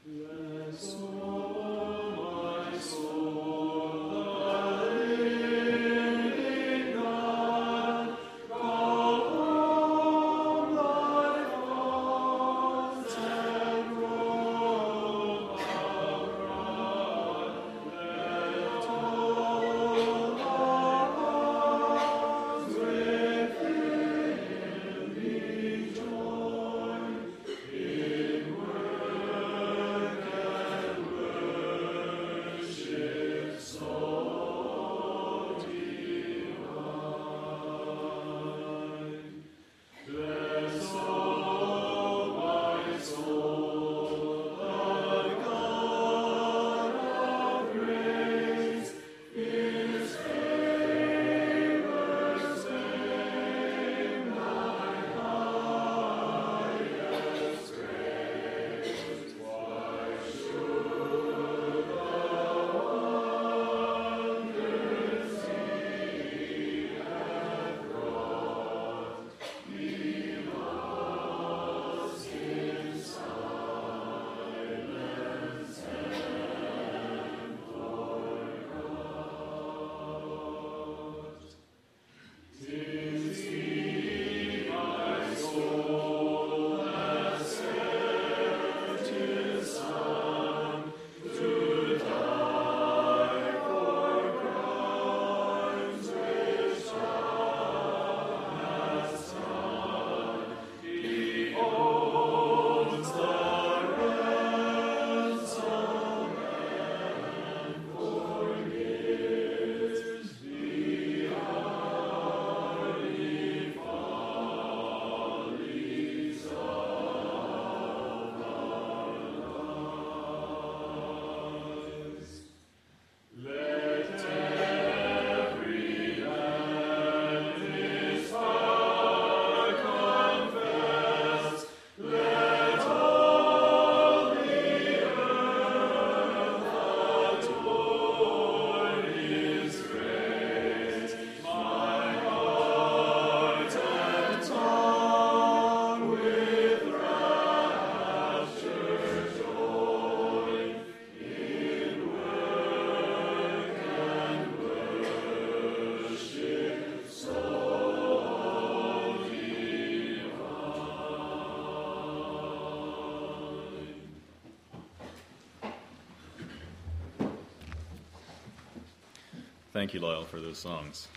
Thank you, Lyle, for those songs.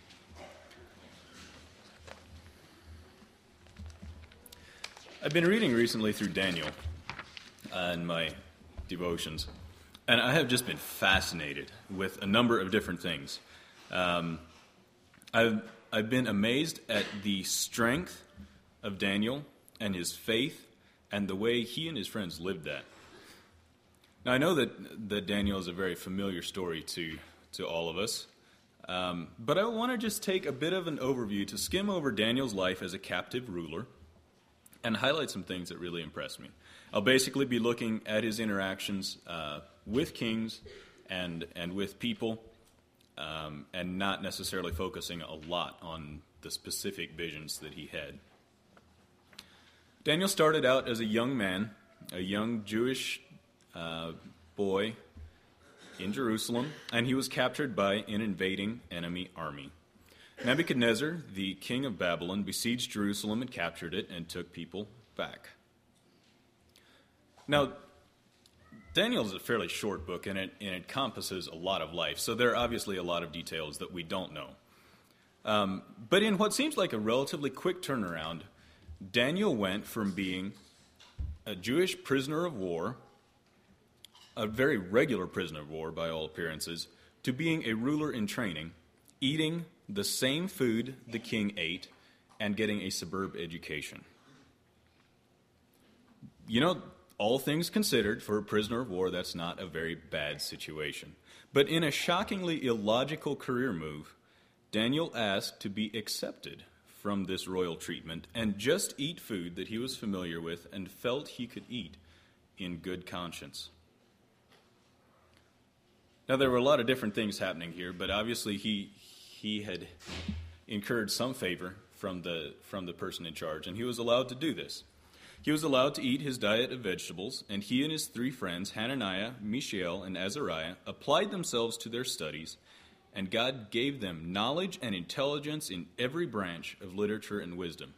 I've been reading recently through Daniel in my devotions, and I have just been fascinated with a number of different things. I've been amazed at the strength of Daniel and his faith and the way he and his friends lived that. Now, I know that Daniel is a very familiar story to all of us, but I want to just take a bit of an overview to skim over Daniel's life as a captive ruler and highlight some things that really impressed me. I'll basically be looking at his interactions with kings and with people, and not necessarily focusing a lot on the specific visions that he had. Daniel started out as a young man, a young Jewish boy in Jerusalem, and he was captured by an invading enemy army. Nebuchadnezzar, the king of Babylon, besieged Jerusalem and captured it and took people back. Now, Daniel is a fairly short book, and it encompasses a lot of life, so there are obviously a lot of details that we don't know. But in what seems like a relatively quick turnaround, Daniel went from being a Jewish prisoner of war, a very regular prisoner of war by all appearances, to being a ruler in training, eating the same food the king ate, and getting a superb education. You know, all things considered, for a prisoner of war, that's not a very bad situation. But in a shockingly illogical career move, Daniel asked to be accepted from this royal treatment and just eat food that he was familiar with and felt he could eat in good conscience. Now, there were a lot of different things happening here, but obviously he had incurred some favor from the person in charge, and he was allowed to do this. He was allowed to eat his diet of vegetables, and he and his 3 friends, Hananiah, Mishael, and Azariah, applied themselves to their studies, and God gave them knowledge and intelligence in every branch of literature and wisdom.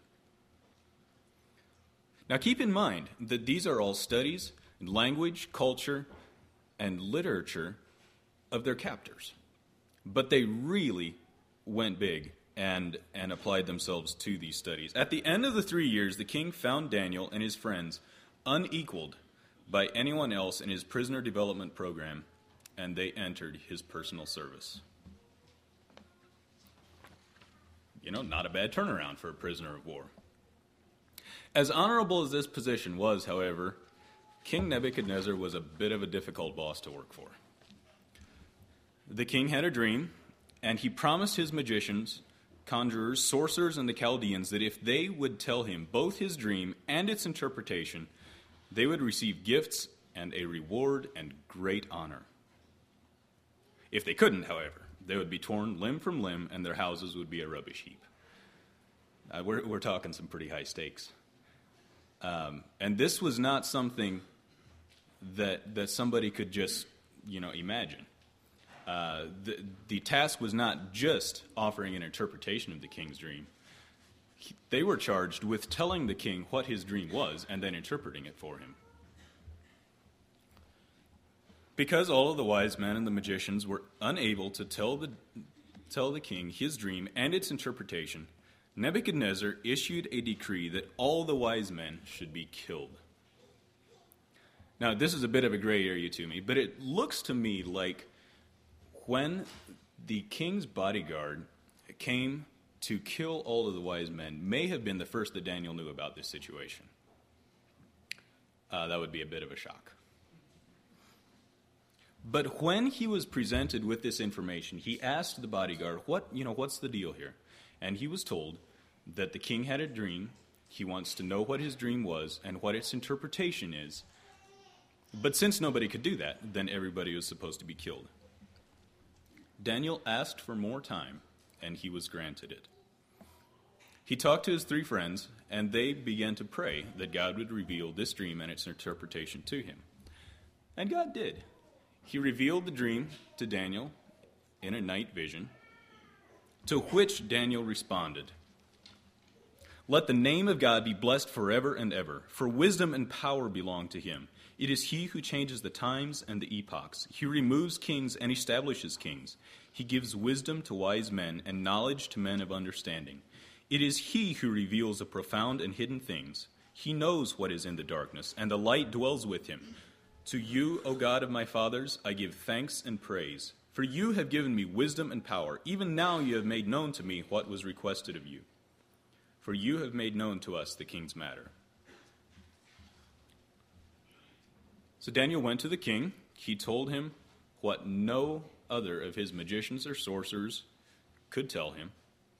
Now keep in mind that these are all studies in language, culture, and literature of their captors. But they really went big and applied themselves to these studies. At the end of the 3 years, the king found Daniel and his friends unequaled by anyone else in his prisoner development program, and they entered his personal service. Not a bad turnaround for a prisoner of war. As honorable as this position was, however, King Nebuchadnezzar was a bit of a difficult boss to work for. The king had a dream, and he promised his magicians, conjurers, sorcerers, and the Chaldeans that if they would tell him both his dream and its interpretation, they would receive gifts and a reward and great honor. If they couldn't, however, they would be torn limb from limb, and their houses would be a rubbish heap. We're talking some pretty high stakes. And this was not something that somebody could just, imagine. The task was not just offering an interpretation of the king's dream. They were charged with telling the king what his dream was and then interpreting it for him. Because all of the wise men and the magicians were unable to tell the king his dream and its interpretation, Nebuchadnezzar issued a decree that all the wise men should be killed. Now, this is a bit of a gray area to me, but it looks to me like when the king's bodyguard came to kill all of the wise men may have been the first that Daniel knew about this situation. That would be a bit of a shock. But when he was presented with this information, he asked the bodyguard, what's the deal here? And he was told that the king had a dream. He wants to know what his dream was and what its interpretation is. But since nobody could do that, then everybody was supposed to be killed. Daniel asked for more time, and he was granted it. He talked to his 3 friends, and they began to pray that God would reveal this dream and its interpretation to him. And God did. He revealed the dream to Daniel in a night vision, to which Daniel responded, "Let the name of God be blessed forever and ever, for wisdom and power belong to him. It is he who changes the times and the epochs. He removes kings and establishes kings. He gives wisdom to wise men and knowledge to men of understanding. It is he who reveals the profound and hidden things. He knows what is in the darkness, and the light dwells with him. To you, O God of my fathers, I give thanks and praise. For you have given me wisdom and power. Even now you have made known to me what was requested of you. For you have made known to us the king's matter." So Daniel went to the king. He told him what no other of his magicians or sorcerers could tell him.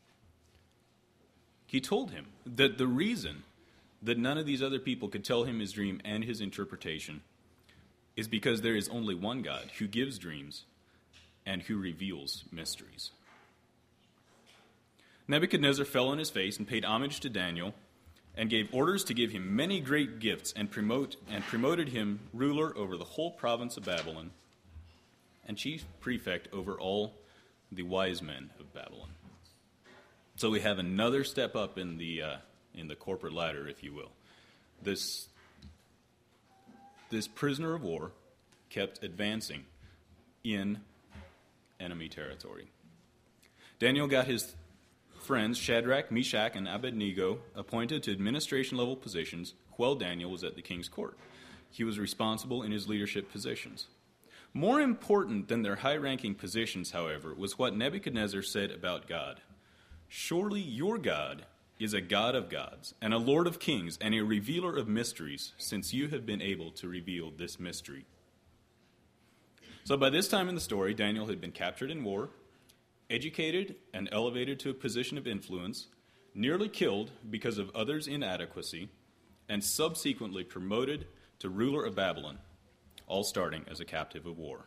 He told him that the reason that none of these other people could tell him his dream and his interpretation is because there is only one God who gives dreams and who reveals mysteries. Nebuchadnezzar fell on his face and paid homage to Daniel and gave orders to give him many great gifts and promoted him ruler over the whole province of Babylon and chief prefect over all the wise men of Babylon. So we have another step up in the corporate ladder, if you will. This prisoner of war kept advancing in enemy territory. Daniel got his friends Shadrach, Meshach, and Abednego appointed to administration-level positions while Daniel was at the king's court. He was responsible in his leadership positions. More important than their high-ranking positions, however, was what Nebuchadnezzar said about God. "Surely your God is a God of gods, and a Lord of kings, and a revealer of mysteries, since you have been able to reveal this mystery." So by this time in the story, Daniel had been captured in war, educated and elevated to a position of influence, nearly killed because of others' inadequacy, and subsequently promoted to ruler of Babylon, all starting as a captive of war.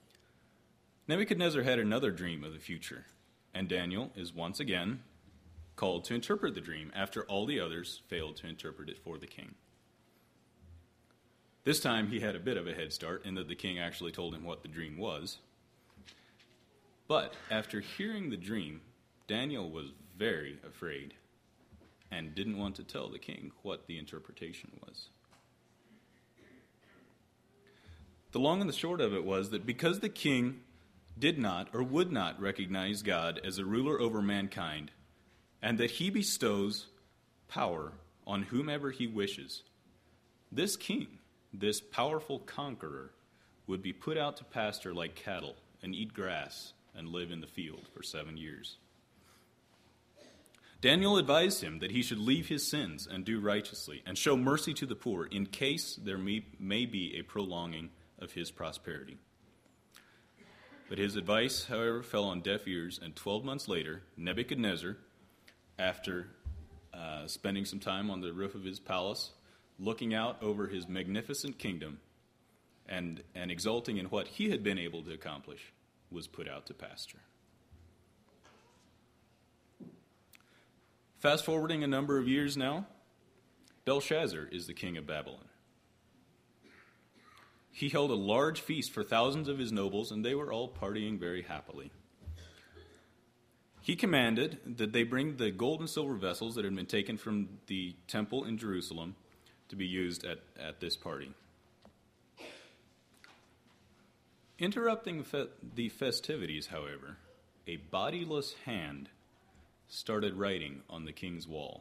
Nebuchadnezzar had another dream of the future, and Daniel is once again called to interpret the dream after all the others failed to interpret it for the king. This time he had a bit of a head start in that the king actually told him what the dream was. But after hearing the dream, Daniel was very afraid and didn't want to tell the king what the interpretation was. The long and the short of it was that because the king did not or would not recognize God as a ruler over mankind, and that he bestows power on whomever he wishes, this king, this powerful conqueror, would be put out to pasture like cattle and eat grass and live in the field for 7 years. Daniel advised him that he should leave his sins and do righteously and show mercy to the poor in case there may be a prolonging of his prosperity. But his advice, however, fell on deaf ears, and 12 months later, Nebuchadnezzar, after spending some time on the roof of his palace, looking out over his magnificent kingdom and exulting in what he had been able to accomplish, was put out to pasture. Fast forwarding a number of years now, Belshazzar is the king of Babylon. He held a large feast for thousands of his nobles, and they were all partying very happily. He commanded that they bring the gold and silver vessels that had been taken from the temple in Jerusalem to be used at this party. Interrupting the festivities, however, a bodiless hand started writing on the king's wall.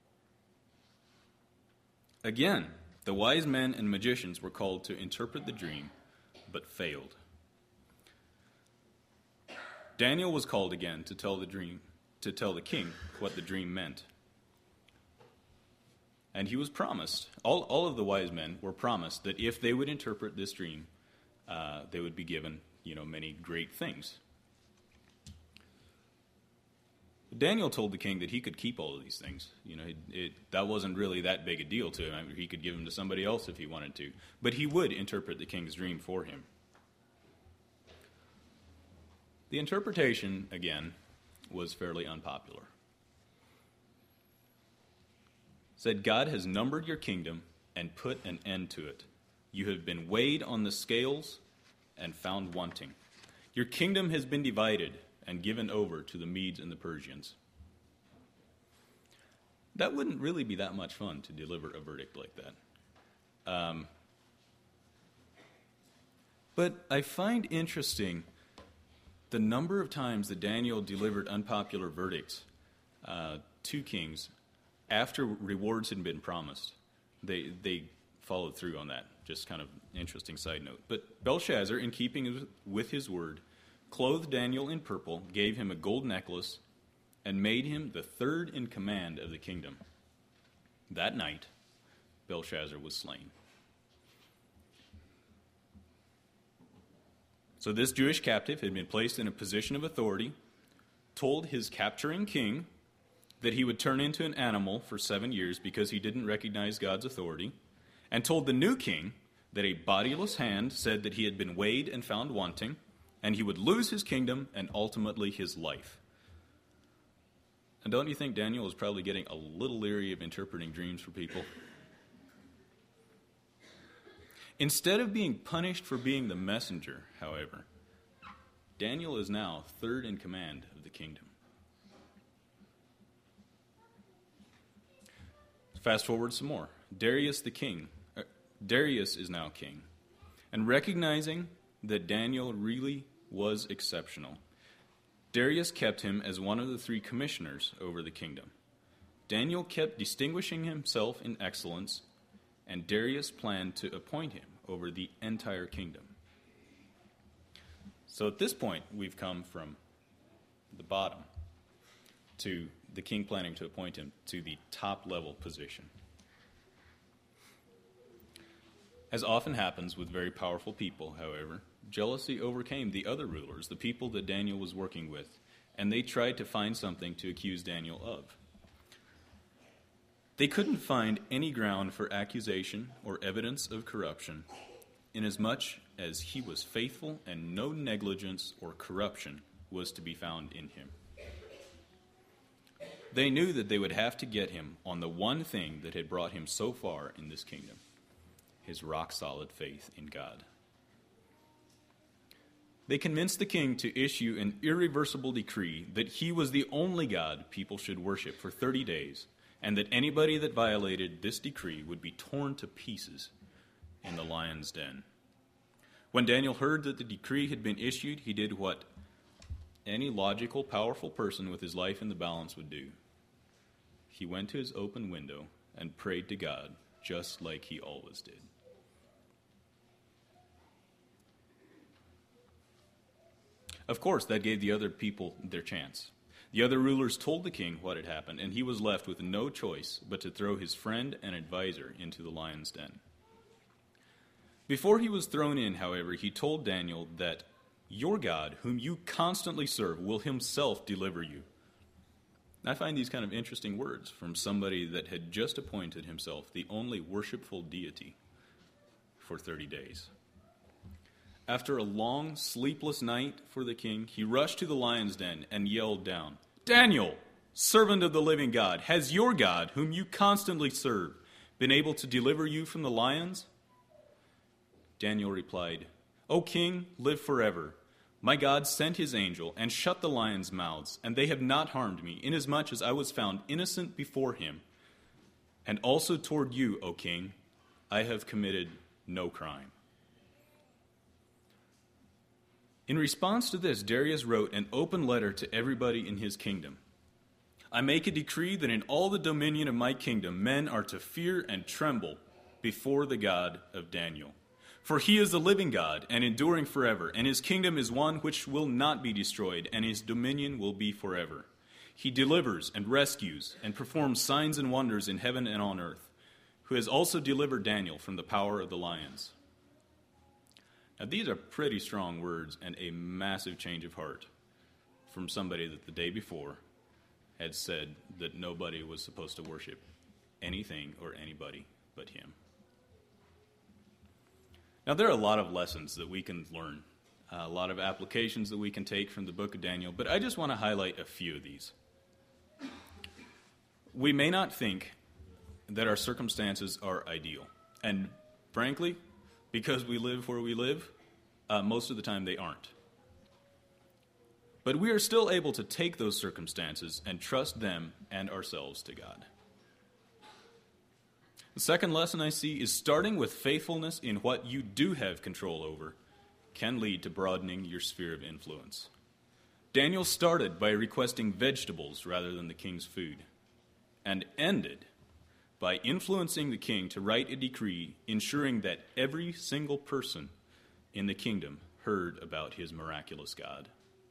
Again, the wise men and magicians were called to interpret the dream, but failed. Daniel was called again to tell the king what the dream meant. And he was promised, all of the wise men were promised that if they would interpret this dream, they would be given, many great things. Daniel told the king that he could keep all of these things. That wasn't really that big a deal to him. I mean, he could give them to somebody else if he wanted to. But he would interpret the king's dream for him. The interpretation, again, was fairly unpopular. It said, God has numbered your kingdom and put an end to it. You have been weighed on the scales and found wanting. Your kingdom has been divided and given over to the Medes and the Persians. That wouldn't really be that much fun to deliver a verdict like that. But I find interesting the number of times that Daniel delivered unpopular verdicts to kings after rewards had been promised. They followed through on that. Just kind of interesting side note. But Belshazzar, in keeping with his word, clothed Daniel in purple, gave him a gold necklace, and made him the third in command of the kingdom. That night, Belshazzar was slain. So this Jewish captive had been placed in a position of authority, told his capturing king that he would turn into an animal for 7 years because he didn't recognize God's authority, and told the new king that a bodiless hand said that he had been weighed and found wanting, and he would lose his kingdom and ultimately his life. And don't you think Daniel was probably getting a little leery of interpreting dreams for people? Instead of being punished for being the messenger, however, Daniel is now third in command of the kingdom. Fast forward some more. Darius is now king. And recognizing that Daniel really was exceptional, Darius kept him as one of the 3 commissioners over the kingdom. Daniel kept distinguishing himself in excellence, and Darius planned to appoint him over the entire kingdom. So at this point, we've come from the bottom to the king planning to appoint him to the top-level position. As often happens with very powerful people, however, jealousy overcame the other rulers, the people that Daniel was working with, and they tried to find something to accuse Daniel of. They couldn't find any ground for accusation or evidence of corruption, inasmuch as he was faithful and no negligence or corruption was to be found in him. They knew that they would have to get him on the one thing that had brought him so far in this kingdom, his rock-solid faith in God. They convinced the king to issue an irreversible decree that he was the only God people should worship for 30 days, and that anybody that violated this decree would be torn to pieces in the lion's den. When Daniel heard that the decree had been issued, he did what any logical, powerful person with his life in the balance would do. He went to his open window and prayed to God, just like he always did. Of course, that gave the other people their chance. The other rulers told the king what had happened, and he was left with no choice but to throw his friend and advisor into the lion's den. Before he was thrown in, however, he told Daniel that your God, whom you constantly serve, will himself deliver you. I find these kind of interesting words from somebody that had just appointed himself the only worshipful deity for 30 days. After a long, sleepless night for the king, he rushed to the lion's den and yelled down, "Daniel, servant of the living God, has your God, whom you constantly serve, been able to deliver you from the lions?" Daniel replied, "O king, live forever. My God sent his angel and shut the lions' mouths, and they have not harmed me, inasmuch as I was found innocent before him. And also toward you, O king, I have committed no crime." In response to this, Darius wrote an open letter to everybody in his kingdom. "I make a decree that in all the dominion of my kingdom men are to fear and tremble before the God of Daniel. For he is the living God and enduring forever, and his kingdom is one which will not be destroyed, and his dominion will be forever. He delivers and rescues and performs signs and wonders in heaven and on earth, who has also delivered Daniel from the power of the lions." Now, these are pretty strong words and a massive change of heart from somebody that the day before had said that nobody was supposed to worship anything or anybody but him. Now, there are a lot of lessons that we can learn, a lot of applications that we can take from the book of Daniel, but I just want to highlight a few of these. We may not think that our circumstances are ideal, and frankly, because we live where we live, most of the time they aren't. But we are still able to take those circumstances and trust them and ourselves to God. The second lesson I see is starting with faithfulness in what you do have control over can lead to broadening your sphere of influence. Daniel started by requesting vegetables rather than the king's food, and ended by influencing the king to write a decree ensuring that every single person in the kingdom heard about his miraculous God.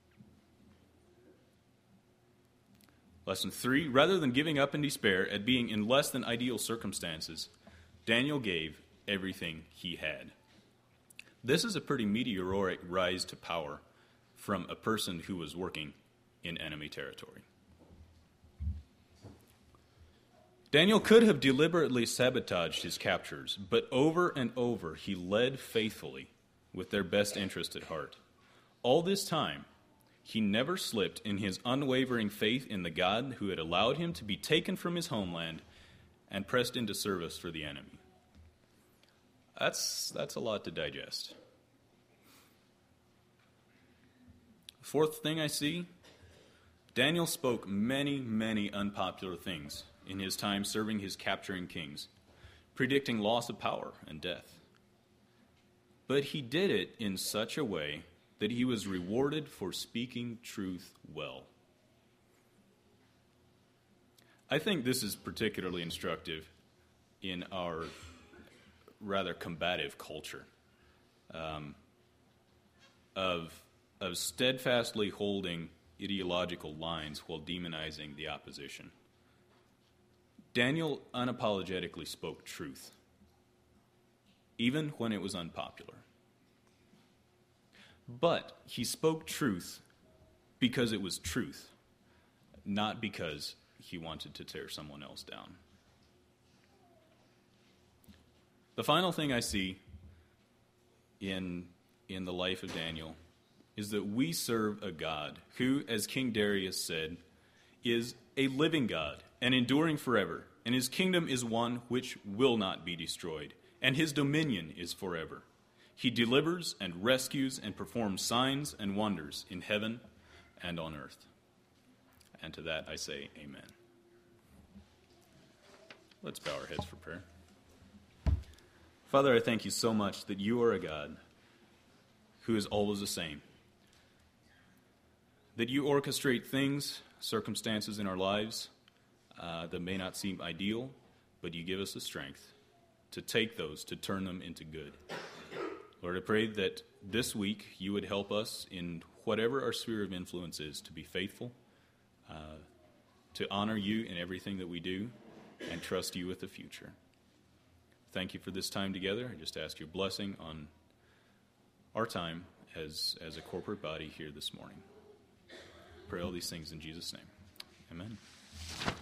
Lesson 3, rather than giving up in despair at being in less than ideal circumstances, Daniel gave everything he had. This is a pretty meteoric rise to power from a person who was working in enemy territory. Daniel could have deliberately sabotaged his captors, but over and over he led faithfully with their best interest at heart. All this time, he never slipped in his unwavering faith in the God who had allowed him to be taken from his homeland and pressed into service for the enemy. That's a lot to digest. Fourth thing I see, Daniel spoke many, many unpopular things in his time serving his capturing kings, predicting loss of power and death. But he did it in such a way that he was rewarded for speaking truth well. I think this is particularly instructive in our rather combative culture of steadfastly holding ideological lines while demonizing the opposition. Daniel unapologetically spoke truth, even when it was unpopular. But he spoke truth because it was truth, not because he wanted to tear someone else down. The final thing I see in the life of Daniel is that we serve a God who, as King Darius said, is a living God and enduring forever, and his kingdom is one which will not be destroyed, and his dominion is forever. He delivers and rescues and performs signs and wonders in heaven and on earth. And to that I say amen. Let's bow our heads for prayer. Father, I thank you so much that you are a God who is always the same, that you orchestrate things, circumstances in our lives that may not seem ideal, but you give us the strength to take those, to turn them into good. Lord, I pray that this week you would help us in whatever our sphere of influence is to be faithful, to honor you in everything that we do, and trust you with the future. Thank you for this time together. I just ask your blessing on our time as a corporate body here this morning. Pray all these things in Jesus' name. Amen.